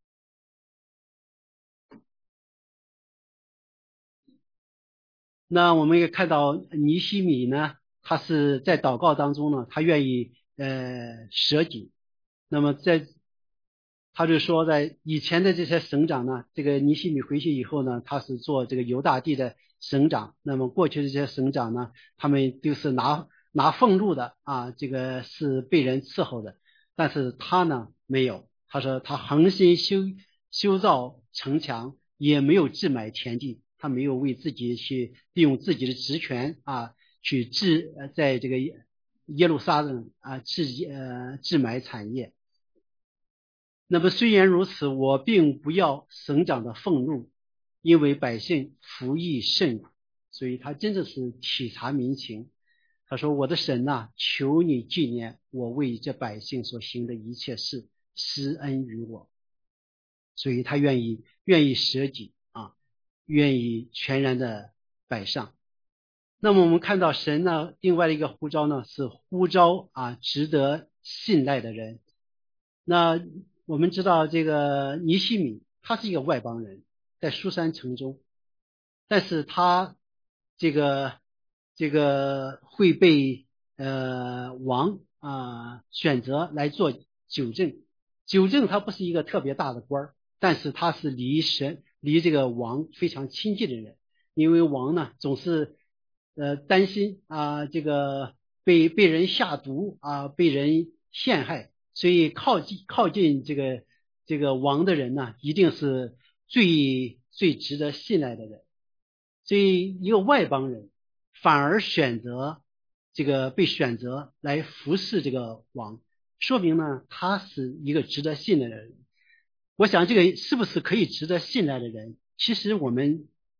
那我们也看到尼希米呢，他是在祷告当中呢，他愿意呃舍己。那么在他就说，在以前的这些省长呢，这个尼希米回去以后呢，他是做这个犹大地的省长。那么过去的这些省长呢，他们都是拿拿俸禄的啊，这个是被人伺候的。但是他呢没有，他说他恒心修修造城墙，也没有置买田地。他没有为自己去利用自己的职权啊，去置呃在这个耶路撒冷啊置呃置买产业。那么虽然如此，我并不要省长的俸禄，因为百姓服役甚苦。所以他真的是体察民情。他说：“我的神呐、啊，求你纪念我为这百姓所行的一切事，施恩于我。”所以他愿意愿意舍己。愿意全然的摆上。那么我们看到神呢，另外的一个呼召呢，是呼召啊值得信赖的人。那我们知道这个尼希米，他是一个外邦人，在书珊城中，但是他这个这个会被呃王啊、呃、选择来做酒政。酒政他不是一个特别大的官，但是他是离神离这个王非常亲近的人，因为王呢总是呃担心啊这个被被人下毒啊被人陷害，所以靠近靠近这个这个王的人呢，一定是最最值得信赖的人。所以一个外邦人反而选择这个被选择来服侍这个王，说明呢他是一个值得信赖的人。我想这个是不是可以值得信赖的人，其实我们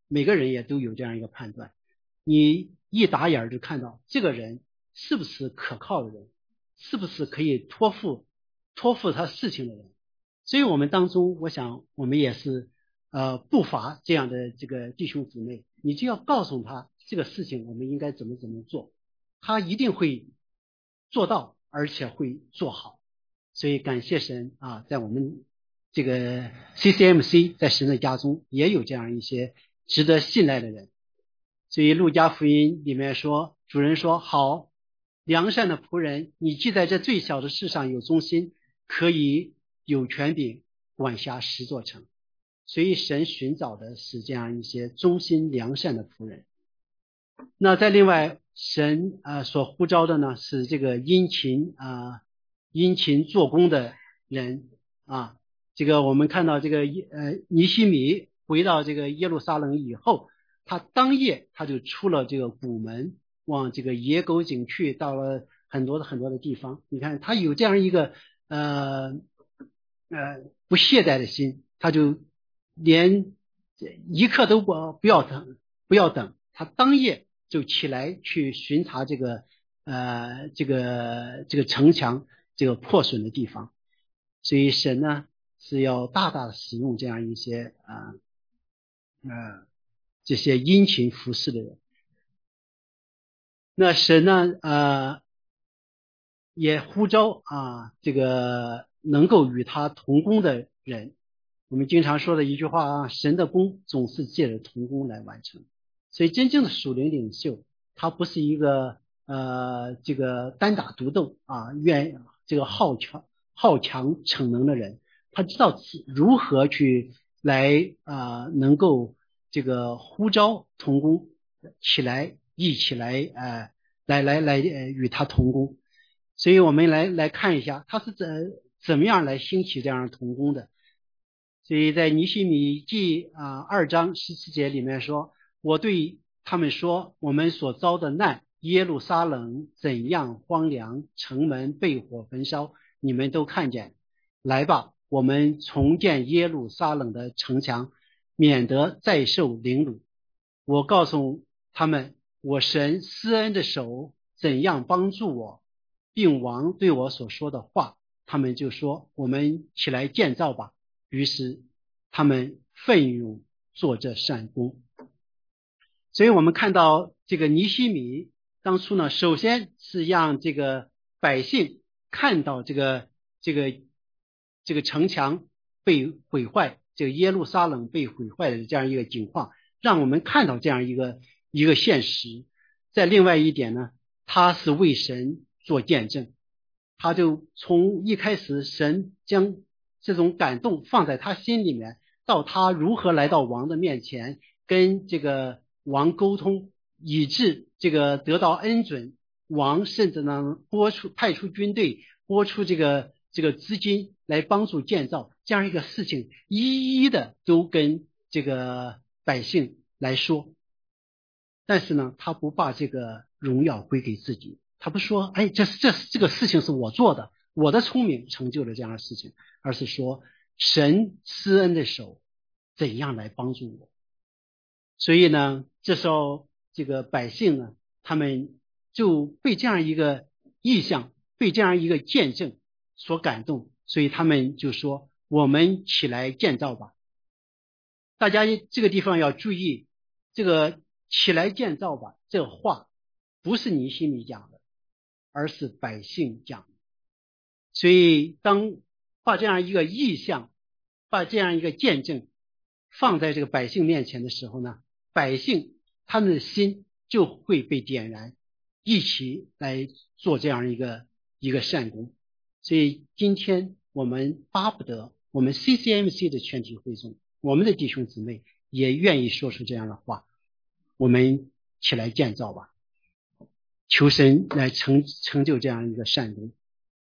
每个人也都有这样一个判断，你一打眼就看到这个人是不是可靠的人，是不是可以托付托付他事情的人。所以我们当中，我想我们也是呃不乏这样的这个弟兄姊妹，你就要告诉他这个事情我们应该怎么怎么做，他一定会做到，而且会做好。所以感谢神啊，在我们这个 C C M C 在神的家中也有这样一些值得信赖的人。所以路加福音里面说，主人说，好，良善的仆人，你既在这最小的事上有忠心，可以有权柄管辖十座城。所以神寻找的是这样一些忠心良善的仆人。那在另外神啊、呃、所呼召的呢，是这个殷勤啊、呃、殷勤做工的人啊。这个我们看到这个呃尼希米回到这个耶路撒冷以后，他当夜他就出了这个谷门，往这个野狗井去，到了很多的很多的地方。你看他有这样一个呃呃不懈怠的心，他就连一刻都不不要等不要等，他当夜就起来去巡查这个呃这个这个城墙这个破损的地方。所以神呢是要大大的使用这样一些啊呃，呃这些殷勤服侍的人。那神呢呃也呼召啊这个能够与他同工的人。我们经常说的一句话啊，神的工总是借着同工来完成。所以真正的属灵领袖，他不是一个呃这个单打独斗啊，愿这个好强好强逞能的人，他知道如何去来啊、呃、能够这个呼召同工起来，一起来呃来来来呃与他同工。所以我们来来看一下他是怎怎么样来兴起这样同工的。所以在尼希米记啊二章十七节里面说，我对他们说，我们所遭的难，耶路撒冷怎样荒凉，城门被火焚烧，你们都看见。来吧，我们重建耶路撒冷的城墙，免得再受凌辱。我告诉他们，我神施恩的手怎样帮助我，并王对我所说的话，他们就说，我们起来建造吧。于是他们奋勇做这善工。所以我们看到这个尼希米当初呢，首先是让这个百姓看到这个这个这个城墙被毁坏，这个耶路撒冷被毁坏的这样一个情况，让我们看到这样一个一个现实。在另外一点呢，他是为神做见证，他就从一开始神将这种感动放在他心里面，到他如何来到王的面前跟这个王沟通，以致这个得到恩准，王甚至呢拨出派出军队，拨出这个这个资金来帮助建造，这样一个事情一一的都跟这个百姓来说。但是呢他不把这个荣耀归给自己，他不说哎这这这个事情是我做的，我的聪明成就了这样的事情，而是说神施恩的手怎样来帮助我。所以呢这时候这个百姓呢，他们就被这样一个意象，被这样一个见证所感动，所以他们就说我们起来建造吧。大家这个地方要注意，这个起来建造吧这个话不是尼希米讲的，而是百姓讲的。所以当把这样一个意象，把这样一个见证放在这个百姓面前的时候呢，百姓他们的心就会被点燃，一起来做这样一个一个善功。所以今天我们巴不得我们 C C M C 的全体会众，我们的弟兄姊妹也愿意说出这样的话，我们起来建造吧，求神来成成就这样一个善功。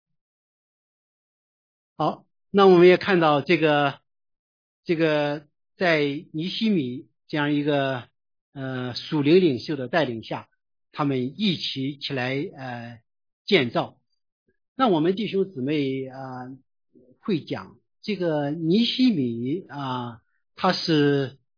好，那我们也看到这个这个在尼希米这样一个呃属灵领袖的带领下，他们一起起来呃建造。那我们弟兄姊妹啊、呃、会讲这个尼希米啊、呃、他是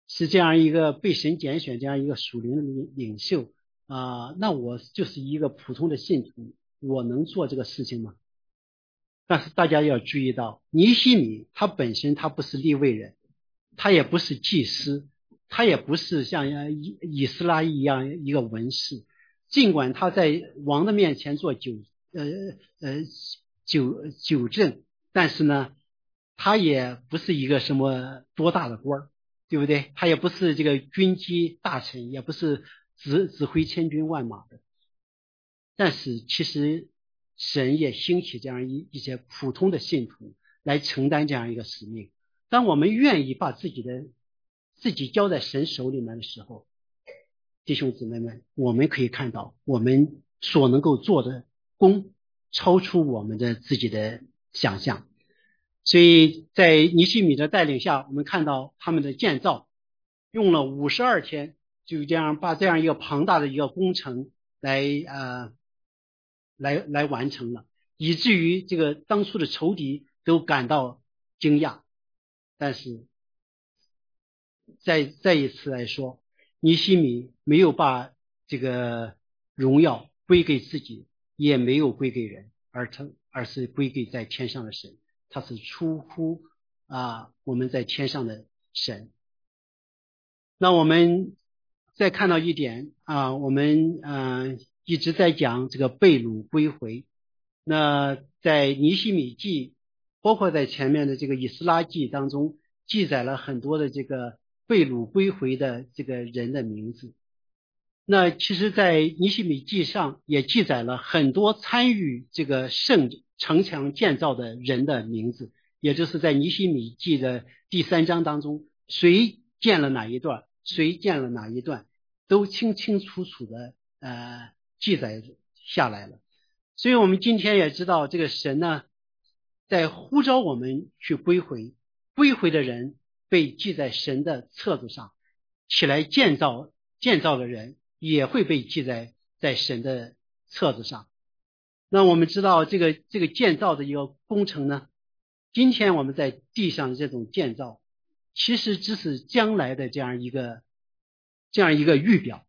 是这样一个被神拣选这样一个属灵的领领袖啊、呃，那我就是一个普通的信徒，我能做这个事情吗？但是大家要注意到，尼希米他本身他不是利未人，他也不是祭司，他也不是像以以斯拉一样一个文士，尽管他在王的面前做酒呃呃酒酒政，但是呢，他也不是一个什么多大的官儿，对不对？他也不是这个军机大臣，也不是指指挥千军万马的。但是其实神也兴起这样一一些普通的信徒来承担这样一个使命。当我们愿意把自己的自己交在神手里面的时候，弟兄姊妹们，我们可以看到我们所能够做的功超出我们的自己的想象。所以在尼希米的带领下，我们看到他们的建造用了五十二天，就这样把这样一个庞大的一个工程来呃来来完成了，以至于这个当初的仇敌都感到惊讶。但是再再一次来说，尼希米没有把这个荣耀归给自己，也没有归给人，而他而是归给在天上的神。他是出乎啊我们在天上的神。那我们再看到一点啊，我们嗯、呃、一直在讲这个被掳归回。那在尼希米记，包括在前面的这个以斯拉记当中，记载了很多的这个被掳归回的这个人的名字。那其实在尼希米记上也记载了很多参与这个圣城墙建造的人的名字，也就是在尼希米记的第三章当中，谁建了哪一段，谁建了哪一段，都清清楚楚的呃记载下来了。所以我们今天也知道，这个神呢在呼召我们去归回，归回的人被记在神的册子上，起来建造建造的人也会被记在在神的册子上。那我们知道这个这个建造的一个工程呢，今天我们在地上的这种建造，其实只是将来的这样一个这样一个预表。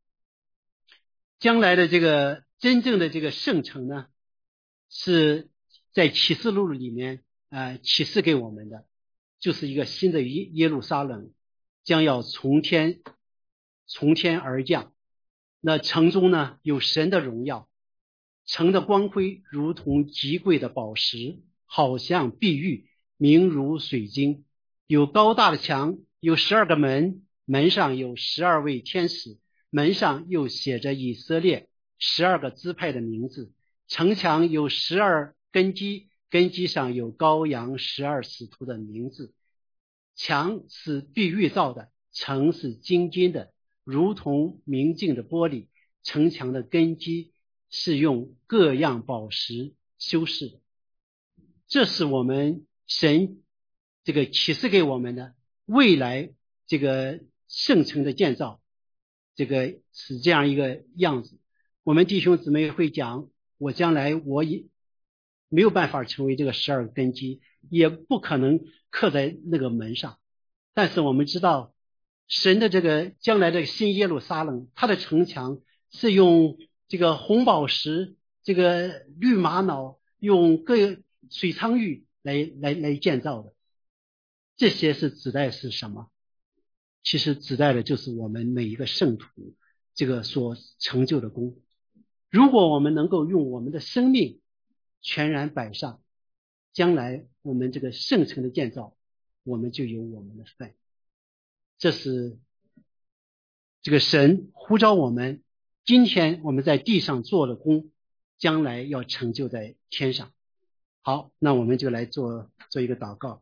将来的这个真正的这个圣城呢，是在启示录里面呃启示给我们的，就是一个新的耶耶路撒冷将要从天从天而降。那城中呢有神的荣耀，城的光辉如同极贵的宝石，好像碧玉，明如水晶。有高大的墙，有十二个门，门上有十二位天使，门上又写着以色列十二个支派的名字。城墙有十二根基，根基上有羔羊十二使徒的名字。墙是碧玉造的，城是精金的，如同明镜的玻璃。城墙的根基是用各样宝石修饰的。这是我们神这个启示给我们的未来这个圣城的建造，这个是这样一个样子。我们弟兄姊妹会讲，我将来我也没有办法成为这个十二个根基，也不可能刻在那个门上。但是我们知道神的这个将来的新耶路撒冷，它的城墙是用这个红宝石，这个绿玛瑙，用各水苍玉来来来建造的。这些是指代是什么？其实指代的就是我们每一个圣徒这个所成就的功。如果我们能够用我们的生命全然摆上，将来我们这个圣城的建造，我们就有我们的份。这是这个神呼召我们，今天我们在地上做的功，将来要成就在天上。好，那我们就来做做一个祷告。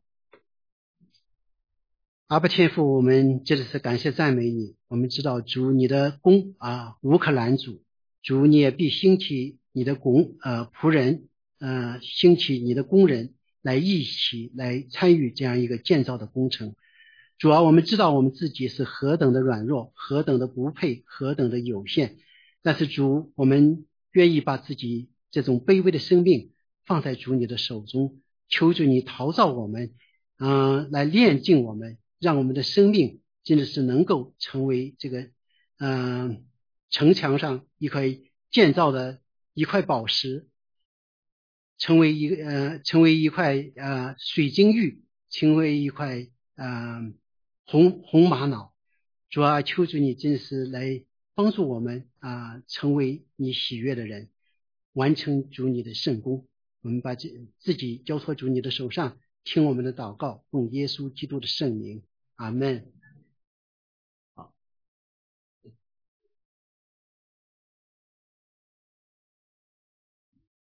阿爸天父，我们接着是感谢赞美你。我们知道主你的功啊无可拦阻，主你也必兴起你的工呃仆人呃兴起你的工人来一起来参与这样一个建造的工程。主啊，我们知道我们自己是何等的软弱，何等的不配，何等的有限，但是主，我们愿意把自己这种卑微的生命放在主你的手中，求主你陶造我们嗯、呃，来炼净我们，让我们的生命真的是能够成为这个嗯、呃、城墙上一块建造的一块宝石，成为一个呃成为一块呃水晶玉，成为一块呃红红玛瑙。主啊，求主你真是来帮助我们啊、呃，成为你喜悦的人，完成主你的圣功。我们把这自己交托主你的手上，听我们的祷告，用耶稣基督的圣名，阿们。